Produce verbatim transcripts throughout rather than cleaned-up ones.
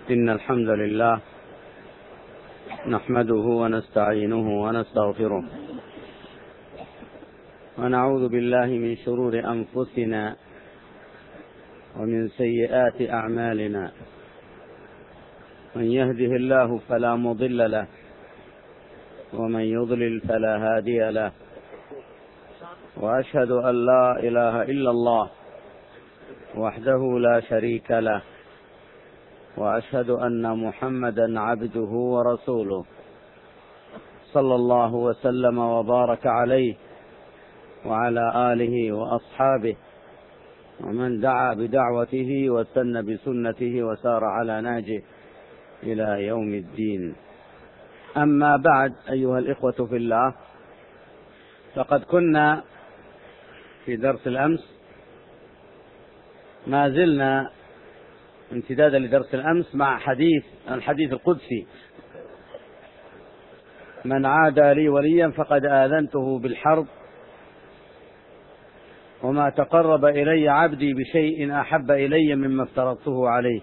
إن الحمد لله نحمده ونستعينه ونستغفره ونعوذ بالله من شرور أنفسنا ومن سيئات أعمالنا. من يهده الله فلا مضل له ومن يضلل فلا هادي له، وأشهد أن لا إله إلا الله وحده لا شريك له، وأشهد أن محمدا عبده ورسوله صلى الله وسلم وبارك عليه وعلى آله وأصحابه ومن دعا بدعوته واستنى بسنته وسار على نهجه إلى يوم الدين. أما بعد، أيها الإخوة في الله، فقد كنا في درس الأمس ما زلنا امتدادا لدرس الأمس مع حديث الحديث القدسي: من عادى لي وليا فقد آذنته بالحرب، وما تقرب إلي عبدي بشيء أحب إلي مما افترضته عليه.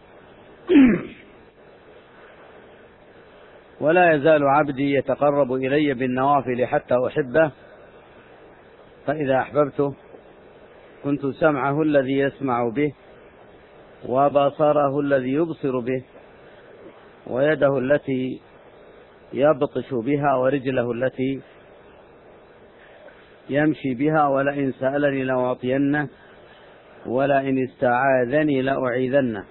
ولا يزال عبدي يتقرب إلي بالنوافل حتى أحبه، فإذا أحببته كنت سمعه الذي يسمع به، وبصره الذي يبصر به، ويده التي يبطش بها، ورجله التي يمشي بها. ولئن سألني لأعطينه، ولئن استعاذني لأعيذنه.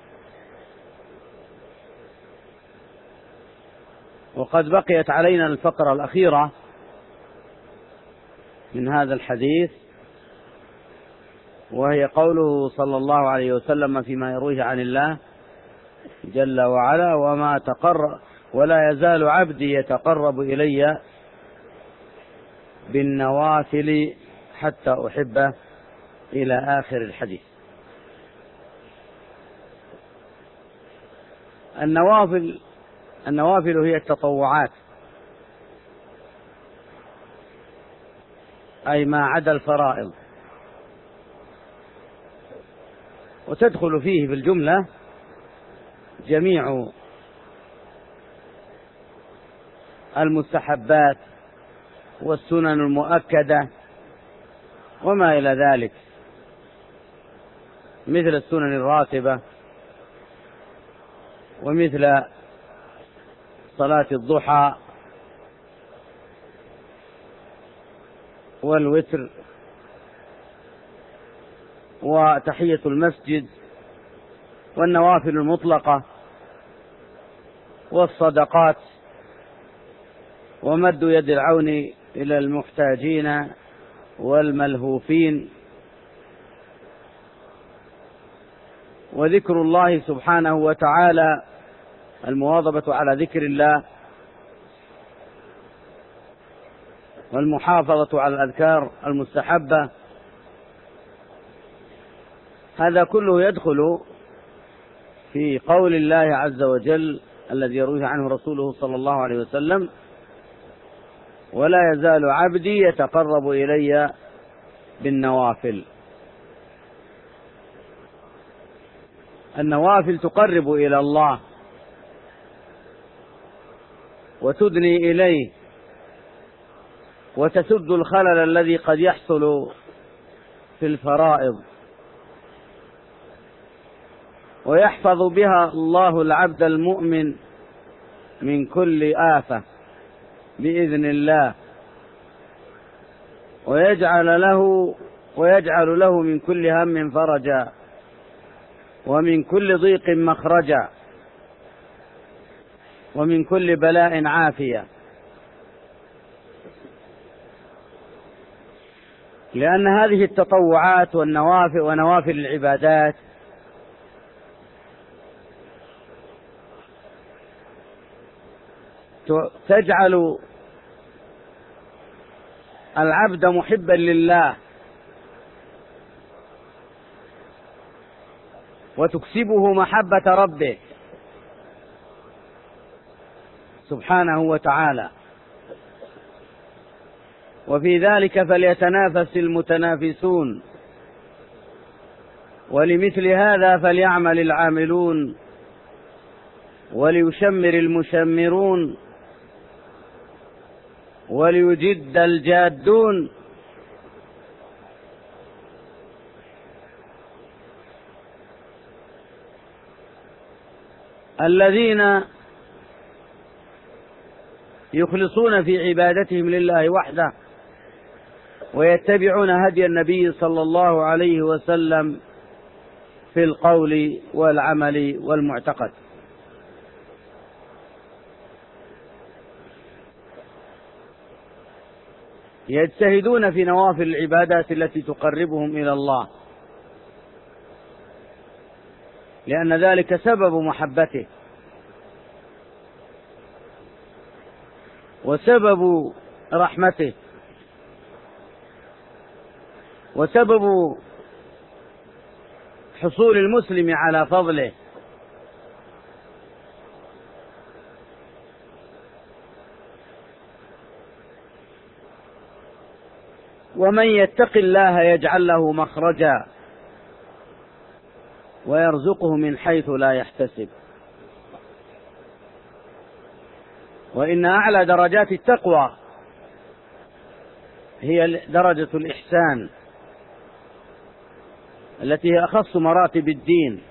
وقد بقيت علينا الفقرة الأخيرة من هذا الحديث، وهي قوله صلى الله عليه وسلم فيما يرويه عن الله جل وعلا: وما تقرب ولا يزال عبدي يتقرب إلي بالنوافل حتى أحبه، إلى آخر الحديث. النوافل النوافل هي التطوعات، أي ما عدا الفرائض، وتدخل فيه بالجملة جميع المستحبات والسنن المؤكدة وما إلى ذلك، مثل السنن الراتبة، ومثل صلاة الضحى والوتر وتحية المسجد، والنوافل المطلقة، والصدقات، ومد يد العون إلى المحتاجين والملهوفين، وذكر الله سبحانه وتعالى، المواظبة على ذكر الله، والمحافظة على الأذكار المستحبة. هذا كله يدخل في قول الله عز وجل الذي يرويه عنه رسوله صلى الله عليه وسلم: ولا يزال عبدي يتقرب إلي بالنوافل. النوافل تقرب إلى الله وتدني إليه، وتسد الخلل الذي قد يحصل في الفرائض، ويحفظ بها الله العبد المؤمن من كل آفة بإذن الله، ويجعل له ويجعل له من كل هم فرجا، ومن كل ضيق مخرجا، ومن كل بلاء عافية. لأن هذه التطوعات والنوافل ونوافل العبادات تجعل العبد محبا لله، وتكسبه محبة ربه سبحانه وتعالى. وفي ذلك فليتنافس المتنافسون، ولمثل هذا فليعمل العاملون. وليشمر المشمرون وليجد الجادون. الذين يخلصون في عبادتهم لله وحده ويتبعون هدي النبي صلى الله عليه وسلم في القول والعمل والمعتقد. يجتهدون في نوافل العبادات التي تقربهم إلى الله، لأن ذلك سبب محبته وسبب رحمته وسبب حصول المسلم على فضله. ومن يتق الله يجعل له مخرجا ويرزقه من حيث لا يحتسب. وإن أعلى درجات التقوى هي درجة الإحسان التي هي أخص مراتب الدين،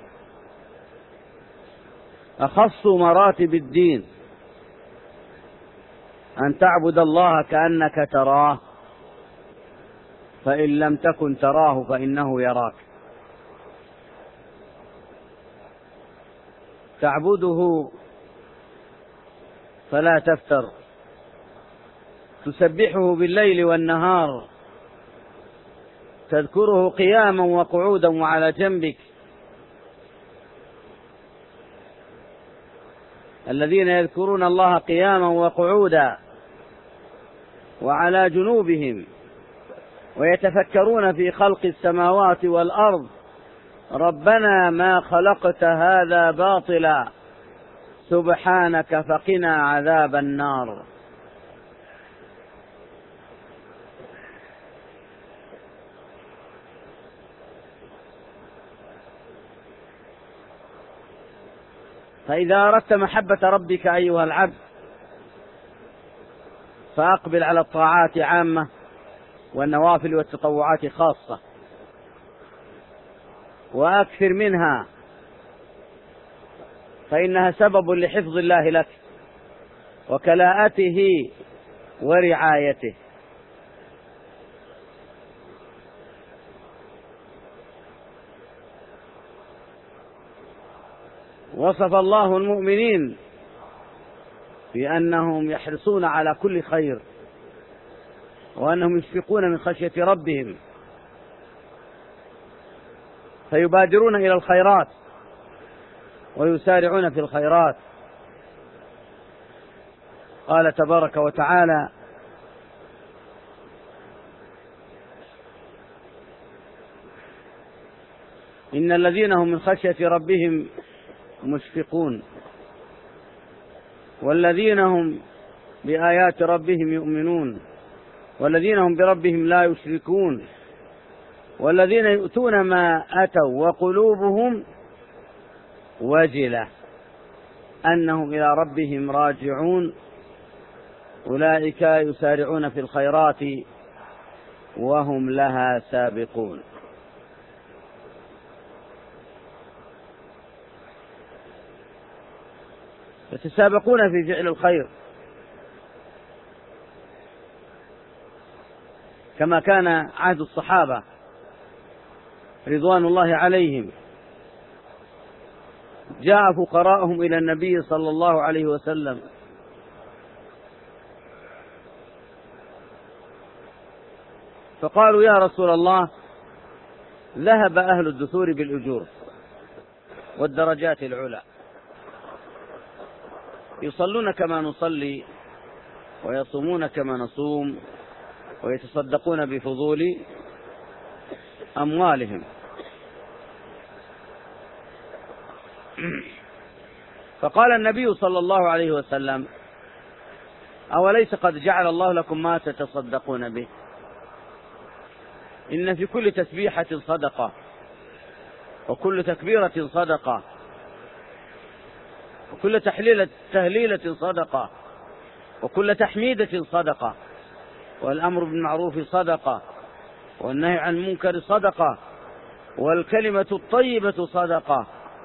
أخص مراتب الدين أن تعبد الله كأنك تراه، فإن لم تكن تراه فإنه يراك. تعبده فلا تفتر، تسبحه بالليل والنهار، تذكره قياما وقعودا وعلى جنبك. الذين يذكرون الله قياما وقعودا وعلى جنوبهم ويتفكرون في خلق السماوات والأرض ربنا ما خلقت هذا باطلا سبحانك فقنا عذاب النار. فإذا أردت محبة ربك أيها العبد فأقبل على الطاعات عامة والنوافل والتطوعات خاصة، وأكثر منها، فإنها سبب لحفظ الله لك وكلاءته ورعايته. وصف الله المؤمنين بأنهم يحرصون على كل خير وأنهم يشفقون من خشية ربهم فيبادرون إلى الخيرات ويسارعون في الخيرات. قال تبارك وتعالى: إن الذين هم من خشية ربهم مشفقون والذين هم بآيات ربهم يؤمنون والذين هم بربهم لا يشركون والذين يؤتون ما أتوا وقلوبهم وجلة أنهم إلى ربهم راجعون أولئك يسارعون في الخيرات وهم لها سابقون. يتسابقون في فعل الخير كما كان عهد الصحابة رضوان الله عليهم. جاء فقراءهم إلى النبي صلى الله عليه وسلم فقالوا: يا رسول الله، ذهب أهل الدثور بالأجور والدرجات العلى، يصلون كما نصلي ويصومون كما نصوم ويتصدقون بفضول أموالهم، فقال النبي صلى الله عليه وسلم: أوليس قد جعل الله لكم ما تتصدقون به؟ إن في كل تسبيحة صدقة وكل تكبيرة صدقة وكل تحليلة تهليلة صدقة، وكل تحميدة صدقة، والأمر بالمعروف صدقة، والنهي عن المنكر صدقة، والكلمة الطيبة صدقة.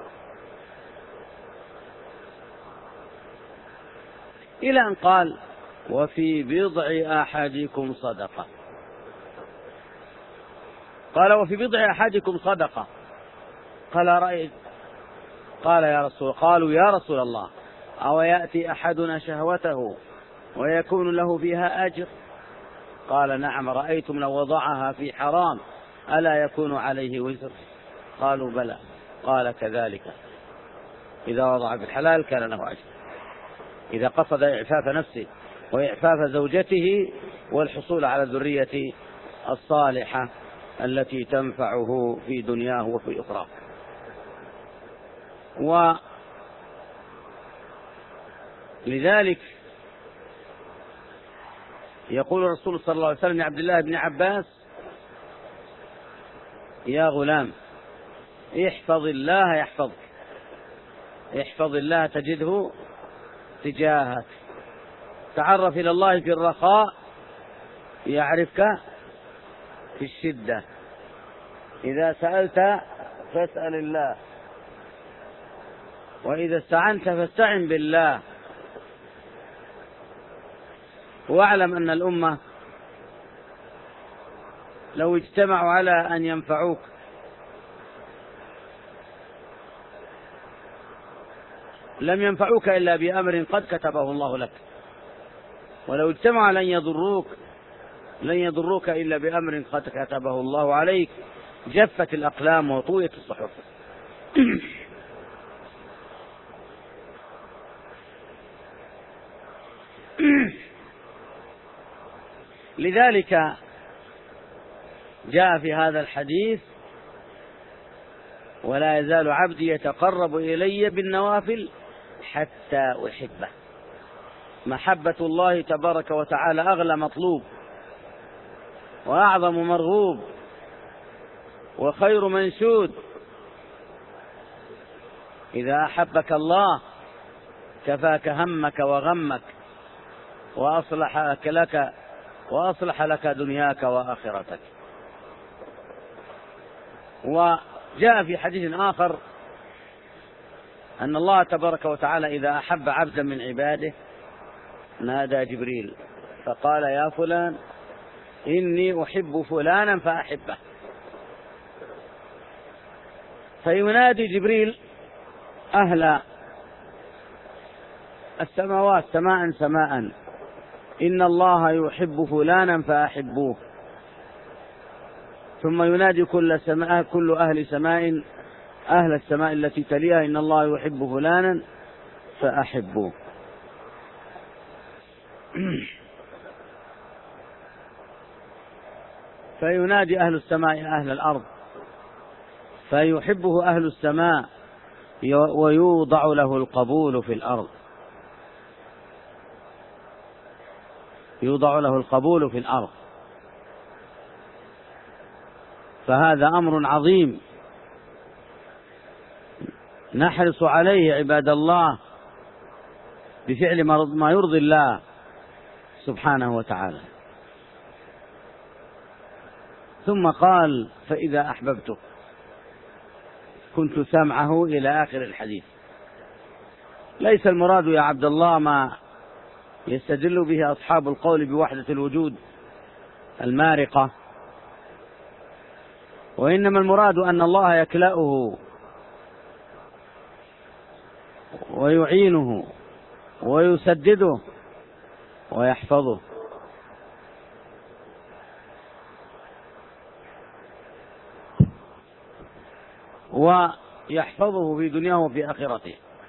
إلى أن قال وفي بضع أحدكم صدقة. قال وفي بضع أحدكم صدقة. قال رأيت قال يا رسول قالوا يا رسول الله أو يأتي أحدنا شهوته ويكون له فيها أجر؟ قال نعم، رأيتم لو وضعها في حرام ألا يكون عليه وزر؟ قالوا بلى. قال كذلك إذا وضع في الحلال كان له أجر، إذا قصد إعفاف نفسه وإعفاف زوجته والحصول على الذرية الصالحة التي تنفعه في دنياه وفي أخرى. ولذلك يقول الرسول صلى الله عليه وسلم لعبد الله بن عباس يا غلام احفظ الله يحفظك، احفظ الله تجده تجاهك، تعرف إلى الله في الرخاء يعرفك في الشدة، إذا سألت فاسأل الله، وإذا استعنت فاستعن بالله. واعلم أن الأمة لو اجتمعوا على أن ينفعوك لم ينفعوك إلا بأمر قد كتبه الله لك، ولو اجتمعوا لن يضروك لن يضروك إلا بأمر قد كتبه الله عليك. جفت الأقلام وطويت الصحف. لذلك جاء في هذا الحديث ولا يزال عبدي يتقرب إلي بالنوافل حتى أحبه. محبة الله تبارك وتعالى أغلى مطلوب وأعظم مرغوب وخير منشود. إذا أحبك الله كفاك همك وغمك وأصلح لك وأصلح لك دنياك وآخرتك. وجاء في حديث آخر أن الله تبارك وتعالى إذا أحب عبدا من عباده نادى جبريل فقال يا فلان إني أحب فلانا فأحبه، فينادي جبريل أهل السماوات سماء سماء إن الله يحب فلانا فأحبوه، ثم ينادي كل سماء كل أهل سماء أهل السماء التي تليها إن الله يحب فلانا فأحبوه. فينادي أهل السماء أهل الأرض فيحبه أهل السماء ويوضع له القبول في الأرض يوضع له القبول في الأرض. فهذا أمر عظيم نحرص عليه عباد الله بفعل ما يرضي الله سبحانه وتعالى. ثم قال فإذا أحببته كنت سمعه إلى آخر الحديث. ليس المراد يا عبد الله ما يستدل به أصحاب القول بوحدة الوجود المارقة، وإنما المراد أن الله يكلأه ويعينه ويسدده ويحفظه. ويحفظه في دنياه وفي آخرته.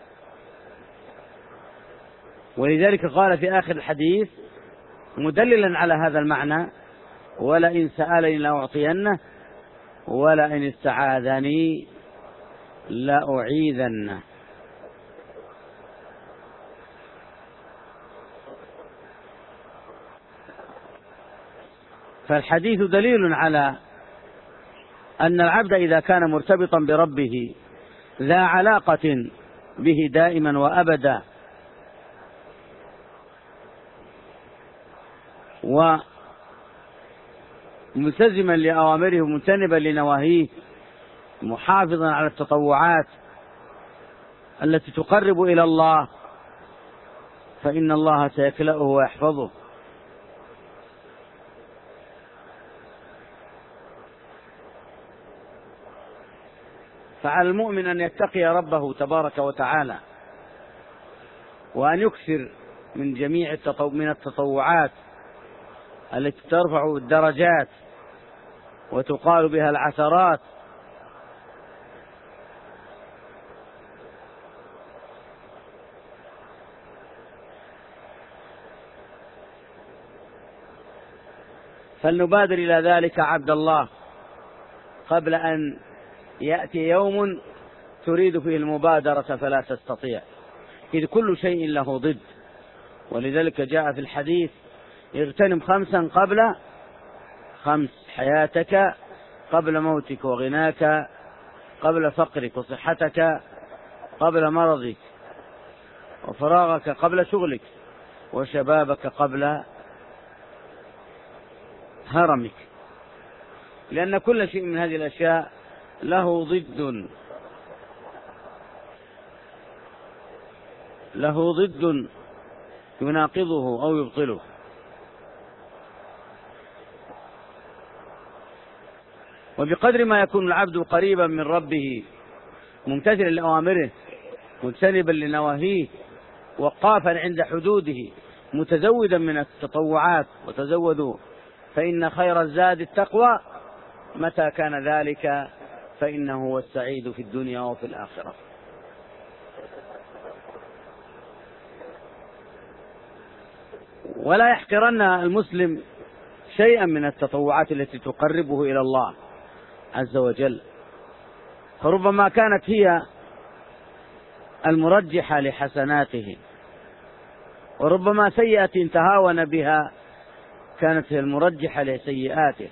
ولذلك قال في آخر الحديث مدللا على هذا المعنى ولئن سألني لأعطينه ولئن استعاذني لأعيذنه. فالحديث دليل على أن العبد إذا كان مرتبطا بربه ذا علاقة به دائما وأبدا، وملتزما لأوامره ومجتنبا لنواهيه، محافظا على التطوعات التي تقرب إلى الله، فإن الله سيكلأه ويحفظه. فعلى المؤمن أن يتقي ربه تبارك وتعالى، وأن يكثر من جميع من التطوعات التي ترفع الدرجات وتقال بها العثرات، فلنبادر إلى ذلك عبد الله قبل أن يأتي يوم تريد فيه المبادرة فلا تستطيع، إذ كل شيء له ضد. ولذلك جاء في الحديث: اغتنم خمسا قبل خمس، حياتك قبل موتك، وغناك قبل فقرك، وصحتك قبل مرضك، وفراغك قبل شغلك، وشبابك قبل هرمك، لأن كل شيء من هذه الأشياء له ضد، له ضد يناقضه أو يبطله. وبقدر ما يكون العبد قريبا من ربه، ممتثلا لأوامره، مجتنبا لنواهيه، وقافا عند حدوده، متزودا من التطوعات، وتزودوا فإن خير الزاد التقوى، متى كان ذلك فإنه هو السعيد في الدنيا وفي الآخرة. ولا يحقرن المسلم شيئا من التطوعات التي تقربه إلى الله عز وجل، فربما كانت هي المرجحة لحسناته، وربما سيئة تهاون بها كانت هي المرجحة لسيئاته.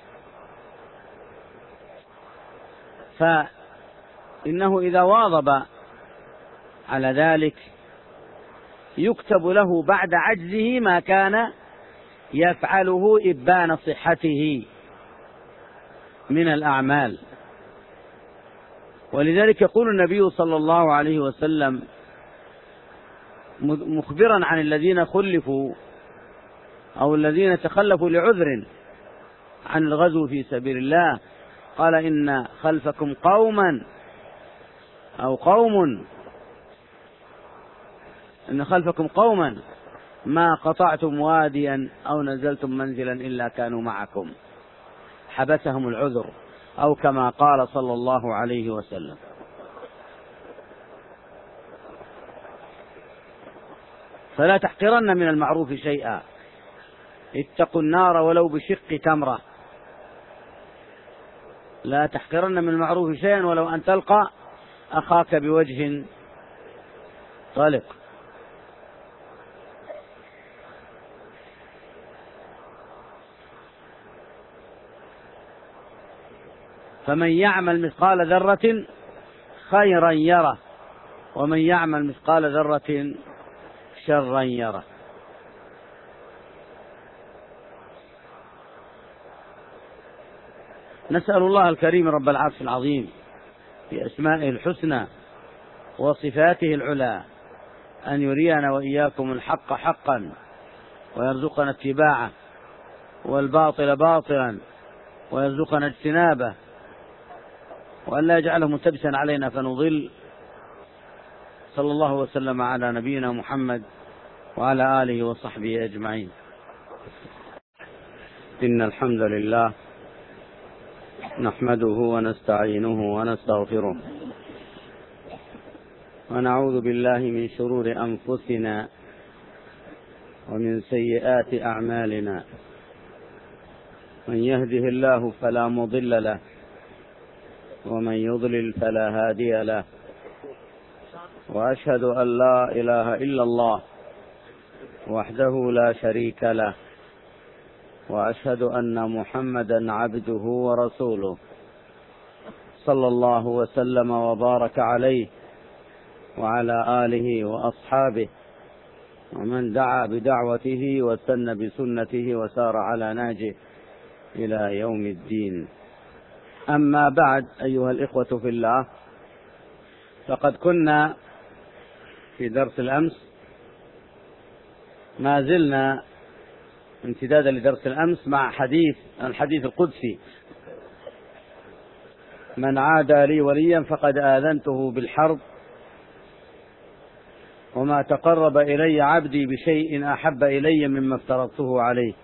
فإنه إذا واظب على ذلك يكتب له بعد عجزه ما كان يفعله إبان صحته من الأعمال. ولذلك يقول النبي صلى الله عليه وسلم مخبرا عن الذين خلفوا أو الذين تخلفوا لعذر عن الغزو في سبيل الله، قال: إن خلفكم قوما أو قوم إن خلفكم قوما ما قطعتم واديا أو نزلتم منزلا إلا كانوا معكم، حبسهم العذر، أو كما قال صلى الله عليه وسلم. فلا تحقرن من المعروف شيئا، اتقوا النار ولو بشق تمرة. لا تحقرن من المعروف شيئا ولو أن تلقى أخاك بوجه طلق. فمن يعمل مثقال ذرة خيرا يره، ومن يعمل مثقال ذرة شرا يره. نسأل الله الكريم رب العرش العظيم بأسمائه الحسنى وصفاته العلى أن يرينا وإياكم الحق حقا ويرزقنا اتباعه، والباطل باطلا ويرزقنا اجتنابه، وأن لا يجعله ملتبسا علينا فنضل. صلى الله وسلم على نبينا محمد وعلى آله وصحبه أجمعين. إن الحمد لله نحمده ونستعينه ونستغفره، ونعوذ بالله من شرور أنفسنا ومن سيئات أعمالنا. من يهده الله فلا مضل له، ومن يضلل فلا هادي له، وأشهد أن لا إله إلا الله وحده لا شريك له، وأشهد أن محمدا عبده ورسوله، صلى الله وسلم وبارك عليه وعلى آله وأصحابه ومن دعا بدعوته واستنى بسنته وسار على نهجه إلى يوم الدين. أما بعد، أيها الإخوة في الله، فقد كنا في درس الأمس ما زلنا امتدادا لدرس الأمس مع حديث الحديث القدسي: من عادى لي وليا فقد آذنته بالحرب، وما تقرب إلي عبدي بشيء أحب إلي مما افترضته عليه.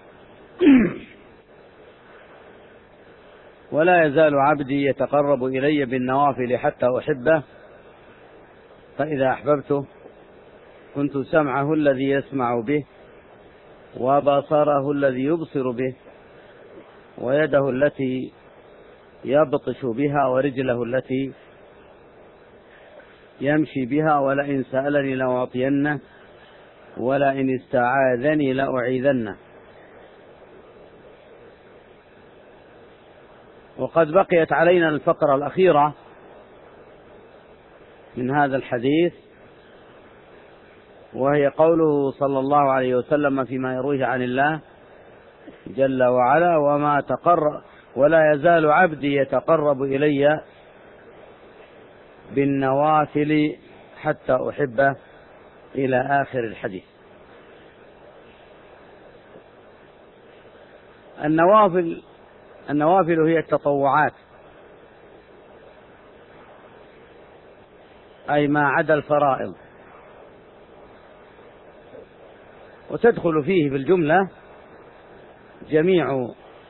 ولا يزال عبدي يتقرب إلي بالنوافل حتى أحبه، فإذا أحببته كنت سمعه الذي يسمع به، وبصره الذي يبصر به، ويده التي يبطش بها، ورجله التي يمشي بها. ولئن سألني لأعطينه، ولئن استعاذني لأعيذنه. وقد بقيت علينا الفقرة الأخيرة من هذا الحديث، وهي قوله صلى الله عليه وسلم فيما يرويه عن الله جل وعلا: وما تقرب ولا يزال عبدي يتقرب إلي بالنوافل حتى أحبه، إلى آخر الحديث. النوافل النوافل هي التطوعات، أي ما عدا الفرائض، وتدخل فيه بالجملة جميع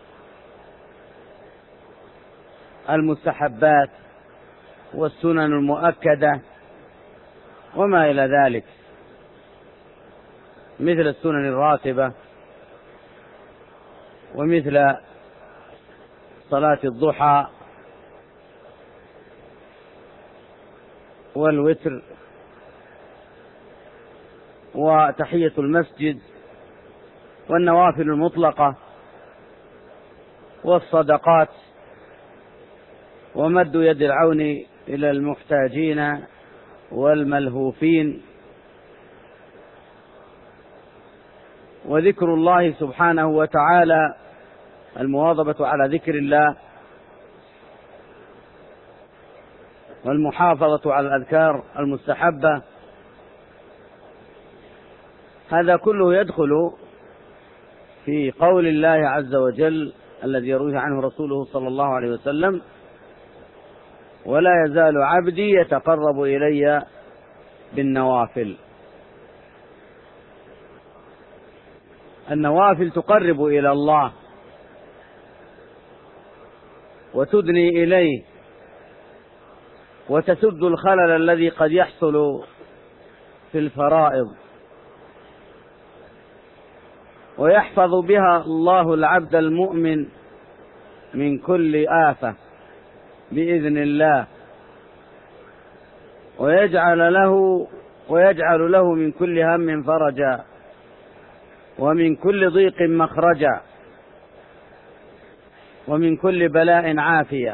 المستحبات والسنن المؤكدة وما إلى ذلك، مثل السنن الراتبة، ومثل صلاة الضحى والوتر وتحية المسجد، والنوافل المطلقة، والصدقات، ومد يد العون إلى المحتاجين والملهوفين، وذكر الله سبحانه وتعالى، المواظبة على ذكر الله، والمحافظة على الأذكار المستحبة. هذا كله يدخل في قول الله عز وجل الذي يرويه عنه رسوله صلى الله عليه وسلم: ولا يزال عبدي يتقرب إلي بالنوافل. النوافل تقرب إلى الله وتدني إليه، وتسد الخلل الذي قد يحصل في الفرائض، ويحفظ بها الله العبد المؤمن من كل آفة بإذن الله، ويجعل له ويجعل له من كل هم فرجا، ومن كل ضيق مخرجا، ومن كل بلاء عافية.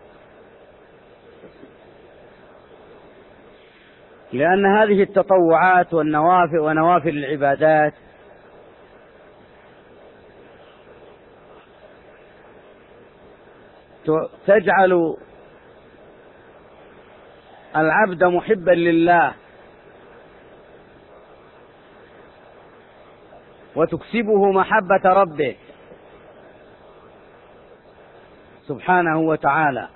لأن هذه التطوعات والنوافل ونوافل العبادات تجعل العبد محبا لله، وتكسبه محبة ربه سبحانه وتعالى.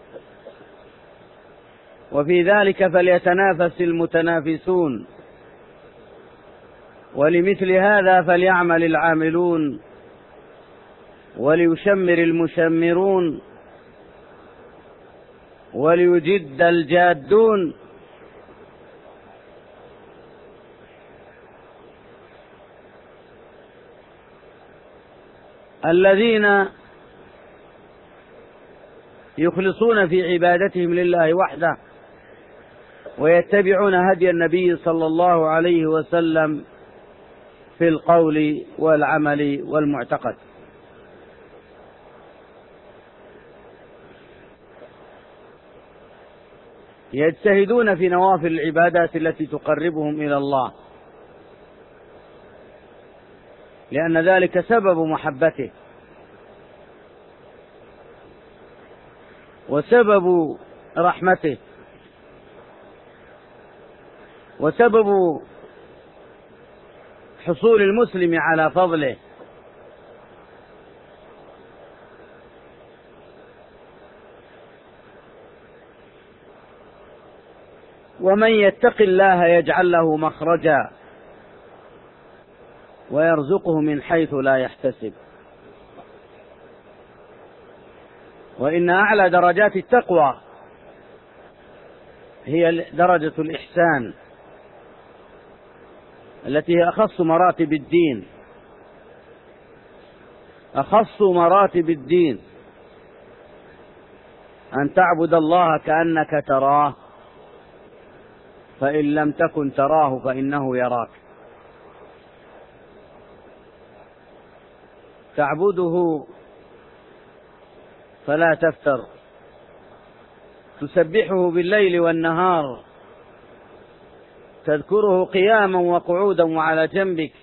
وفي ذلك فليتنافس المتنافسون، ولمثل هذا فليعمل العاملون، وليشمر المشمرون، وليجد الجادون. الذين يخلصون في عبادتهم لله وحده، ويتبعون هدي النبي صلى الله عليه وسلم في القول والعمل والمعتقد. يجتهدون في نوافل العبادات التي تقربهم إلى الله، لأن ذلك سبب محبته وسبب رحمته وسبب حصول المسلم على فضله. ومن يتق الله يجعل له مخرجا ويرزقه من حيث لا يحتسب. وإن أعلى درجات التقوى هي درجة الإحسان التي هي أخص مراتب الدين، أخص مراتب الدين أن تعبد الله كأنك تراه، فإن لم تكن تراه فإنه يراك. تعبده فلا تفتر، تسبحه بالليل والنهار، تذكره قياما وقعودا وعلى جنبك.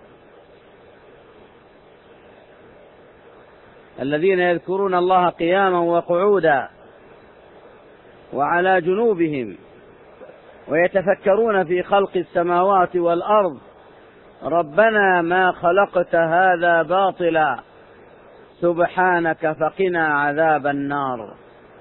الذين يذكرون الله قياما وقعودا وعلى جنوبهم ويتفكرون في خلق السماوات والأرض ربنا ما خلقت هذا باطلا سبحانك فقنا عذاب النار.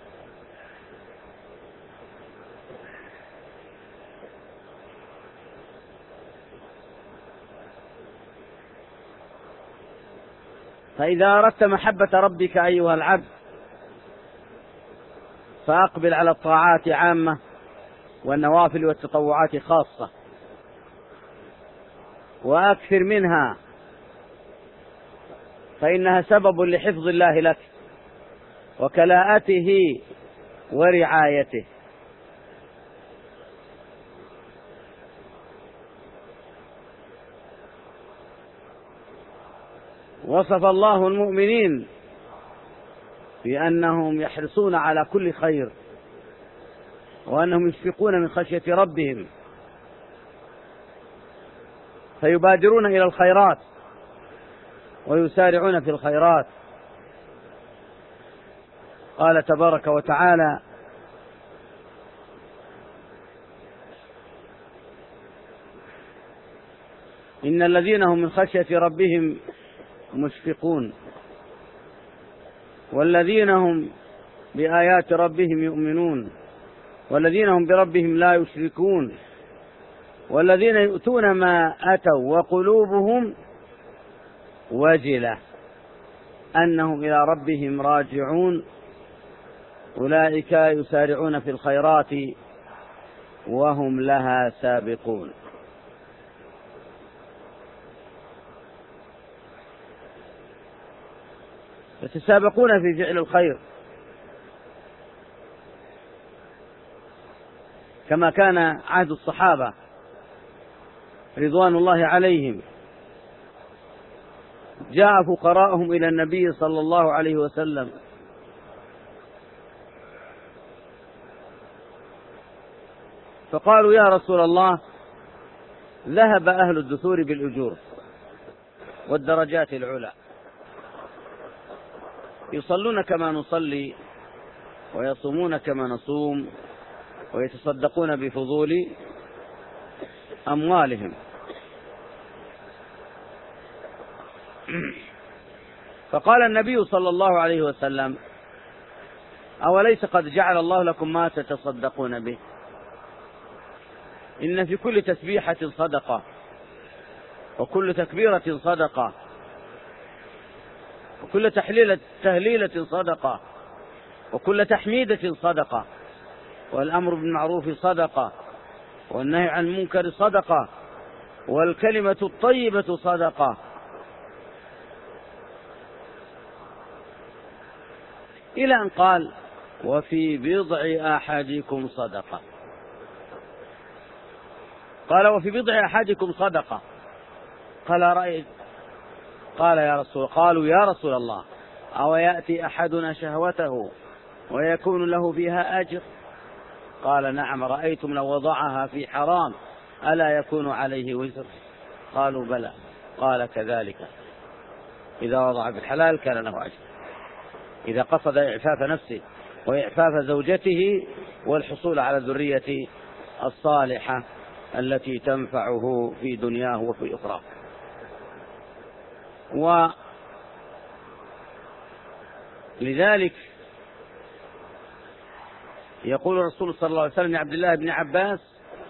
فإذا أردت محبة ربك أيها العبد فأقبل على الطاعات عامة والنوافل والتطوعات خاصة، وأكثر منها، فإنها سبب لحفظ الله لك وكلاءته ورعايته. وصف الله المؤمنين بأنهم يحرصون على كل خير وأنهم يشفقون من خشية ربهم فيبادرون إلى الخيرات ويسارعون في الخيرات. قال تبارك وتعالى: إن الذين هم من خشية ربهم مشفقون والذين هم بآيات ربهم يؤمنون والذين هم بربهم لا يشركون والذين يؤتون ما أتوا وقلوبهم وجلة أنهم إلى ربهم راجعون أولئك يسارعون في الخيرات وهم لها سابقون. يتسابقون في فعل الخير كما كان عهد الصحابة رضوان الله عليهم. جاء فقراءهم إلى النبي صلى الله عليه وسلم فقالوا: يا رسول الله، ذهب أهل الدثور بالأجور والدرجات العلى، يصلون كما نصلي ويصومون كما نصوم ويتصدقون بفضول أموالهم، فقال النبي صلى الله عليه وسلم: أوليس قد جعل الله لكم ما تتصدقون به؟ إن في كل تسبيحة صدقة وكل تكبيرة صدقة وكل تحليلة تهليلة صدقة وكل تحميدة صدقة والأمر بالمعروف صدقة والنهي عن المنكر صدقة والكلمة الطيبة صدقة، إلى أن قال: وفي بضع أحدكم صدقة. قال: وفي بضع أحدكم صدقة. قال: رأيت قال يا رسول قالوا: يا رسول الله، أو يأتي أحدنا شهوته ويكون له فيها أجر؟ قال نعم رأيتم لو وضعها في حرام ألا يكون عليه وزر؟ قالوا بلى. قال كذلك إذا وضع في الحلال كان له أجر، إذا قصد إعفاف نفسه وإعفاف زوجته والحصول على الذرية الصالحة التي تنفعه في دنياه وفي أخرى. ولذلك يقول الرسول صلى الله عليه وسلم لعبد الله بن عباس: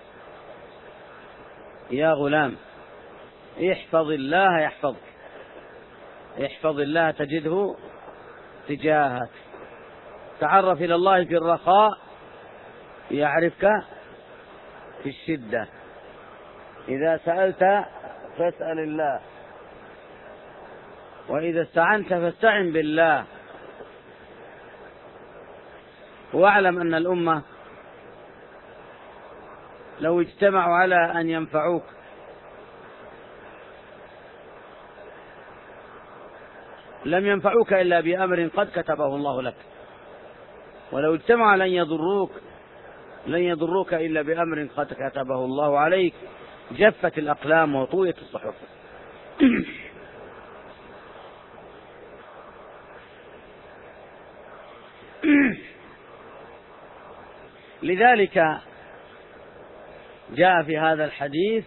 يا غلام احفظ الله يحفظك، احفظ الله تجده تجاهك، تعرف إلى الله في الرخاء يعرفك في الشدة، إذا سألت فاسأل الله، وإذا استعنت فاستعن بالله. واعلم أن الأمة لو اجتمعوا على أن ينفعوك لم ينفعوك إلا بأمر قد كتبه الله لك، ولو اجتمعوا على أن يضروك لن يضروك إلا بأمر قد كتبه الله عليك. جفت الأقلام وطويت الصحف. لذلك جاء في هذا الحديث: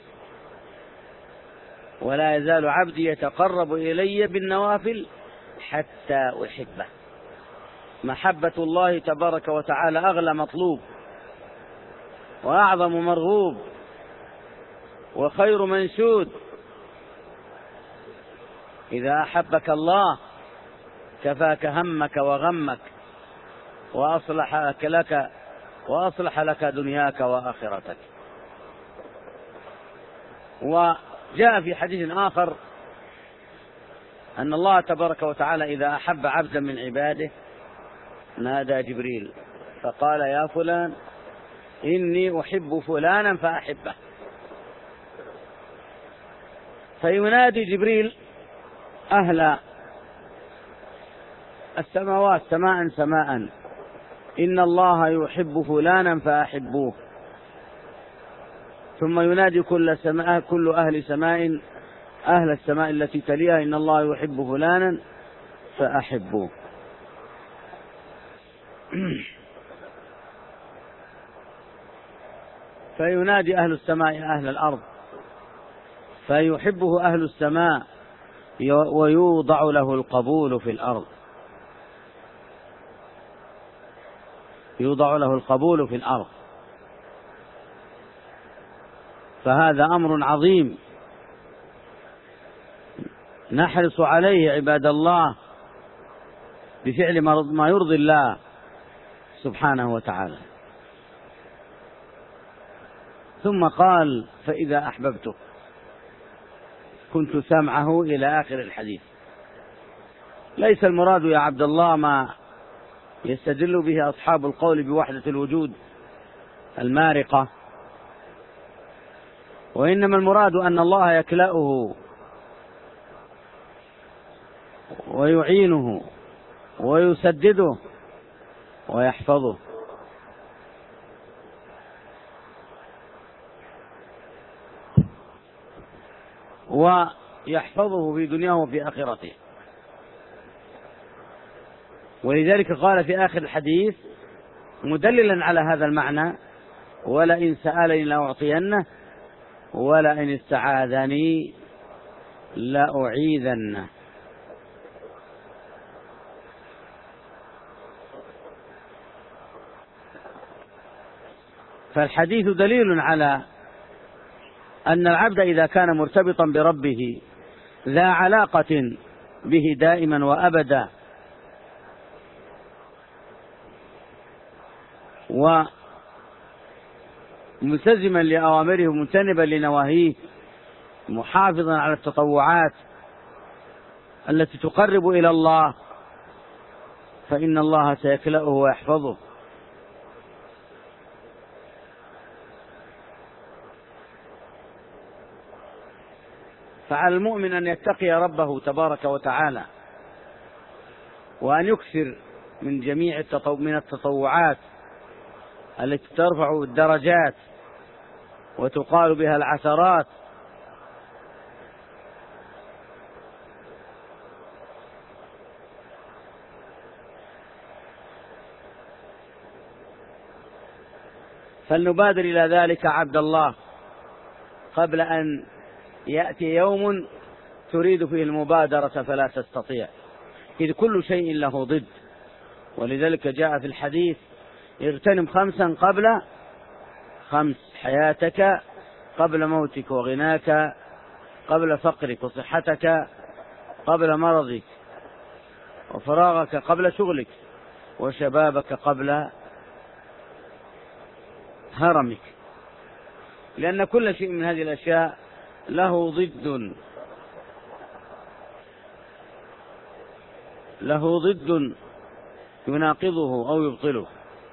ولا يزال عبدي يتقرب إلي بالنوافل حتى أحبه. محبة الله تبارك وتعالى أغلى مطلوب وأعظم مرغوب وخير منشود. إذا أحبك الله كفاك همك وغمك وأصلح لك وأصلح لك دنياك وآخرتك. وجاء في حديث آخر أن الله تبارك وتعالى إذا أحب عبدا من عباده نادى جبريل فقال: يا فلان إني أحب فلانا فأحبه. فينادي جبريل أهل السماوات سماء سماء: إن الله يحب فلانا فأحبوه. ثم ينادي كل سماء كل أهل سماء أهل السماء التي تليها: إن الله يحب فلانا فأحبوه. فينادي أهل السماء أهل الأرض فيحبه أهل السماء ويوضع له القبول في الأرض، يوضع له القبول في الأرض. فهذا أمر عظيم نحرص عليه عباد الله بفعل ما يرضي الله سبحانه وتعالى. ثم قال: فإذا أحببته كنت سمعه إلى آخر الحديث. ليس المراد يا عبد الله ما يستدل به أصحاب القول بوحدة الوجود المارقة، وإنما المراد أن الله يكلأه ويعينه ويسدده ويحفظه. ويحفظه في دنياه وفي آخرته. ولذلك قال في آخر الحديث مدللا على هذا المعنى: ولئن سألني لأعطينه ولئن استعاذني لأعيذنه. فالحديث دليل على أن العبد إذا كان مرتبطا بربه ذا علاقة به دائما وأبدا وملتزما لأوامره ومجتنبا لنواهيه محافظا على التطوعات التي تقرب إلى الله، فإن الله سيكلأه ويحفظه. فعلى المؤمن أن يتقي ربه تبارك وتعالى وأن يكثر من جميع من التطوعات التي ترفع الدرجات وتقال بها العثرات. فلنبادر إلى ذلك عبد الله قبل أن يأتي يوم تريد فيه المبادرة فلا تستطيع، إذ كل شيء له ضد. ولذلك جاء في الحديث: اغتنم خمسا قبل خمس، حياتك قبل موتك، وغناك قبل فقرك، وصحتك قبل مرضك، وفراغك قبل شغلك، وشبابك قبل هرمك. لأن كل شيء من هذه الأشياء له ضد، له ضد يناقضه أو يبطله.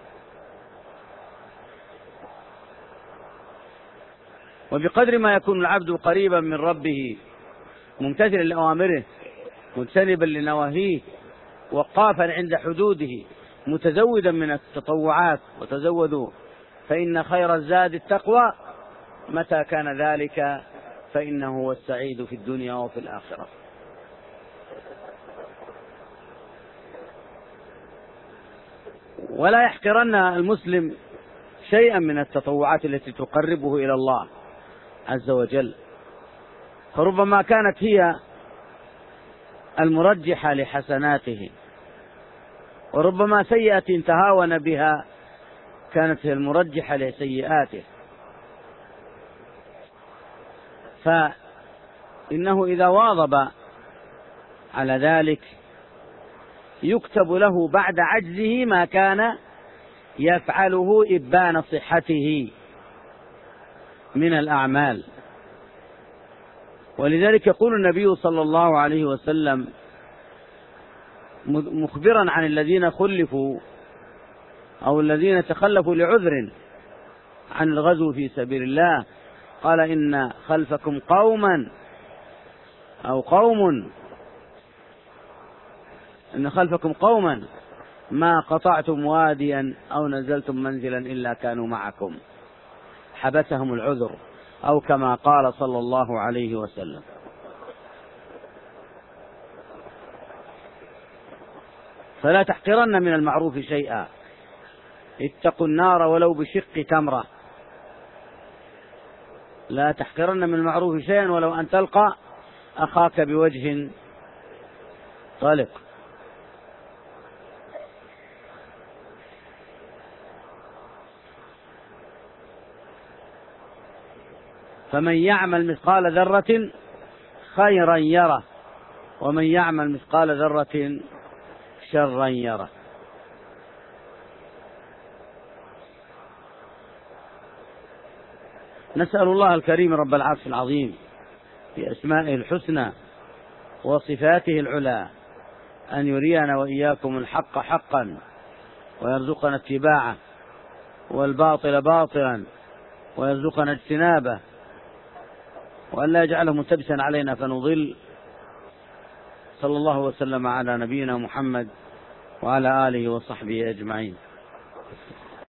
وبقدر ما يكون العبد قريبا من ربه ممتثلا لأوامره مجتنبا لنواهيه وقافا عند حدوده متزودا من التطوعات، وتزودوا فإن خير الزاد التقوى، متى كان ذلك فإنه هو السعيد في الدنيا وفي الآخرة. ولا يحقرن المسلم شيئا من التطوعات التي تقربه إلى الله عز وجل، فربما كانت هي المرجحة لحسناته، وربما سيئة تهاون بها كانت هي المرجحة لسيئاته. فإنه إذا واظب على ذلك يكتب له بعد عجزه ما كان يفعله إبان صحته من الأعمال. ولذلك يقول النبي صلى الله عليه وسلم مخبرا عن الذين خلفوا أو الذين تخلفوا لعذر عن الغزو في سبيل الله، قال: إن خلفكم قوما أو قوم إن خلفكم قوما ما قطعتم واديا أو نزلتم منزلا إلا كانوا معكم، حبسهم العذر، أو كما قال صلى الله عليه وسلم. فلا تحقرن من المعروف شيئا، اتقوا النار ولو بشق تمرة. لا تحقرن من المعروف شيئا ولو أن تلقى أخاك بوجه طلق. فمن يعمل مثقال ذرة خيرا يره، ومن يعمل مثقال ذرة شرا يره. نسأل الله الكريم رب العرش العظيم بأسمائه الحسنى وصفاته العلى أن يرينا وإياكم الحق حقا ويرزقنا اتباعه، والباطل باطلا ويرزقنا اجتنابه، وأن لا يجعله ملتبسا علينا فنضل. صلى الله وسلم على نبينا محمد وعلى آله وصحبه أجمعين.